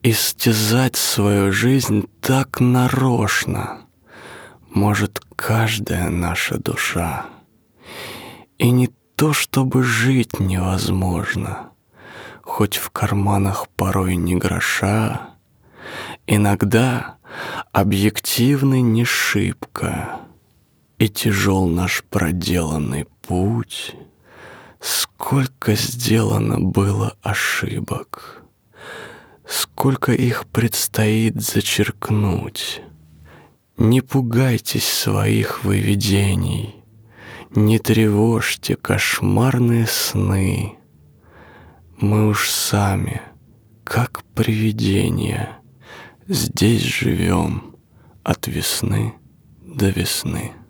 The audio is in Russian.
истязать свою жизнь так нарочно может каждая наша душа. И не то, чтобы жить невозможно, хоть в карманах порой ни гроша, иногда объективный не шибко, и тяжел наш проделанный путь. Сколько сделано было ошибок, сколько их предстоит зачеркнуть. Не пугайтесь своих выведений, не тревожьте кошмарные сны. Мы уж сами, как привидения, здесь живем от весны до весны.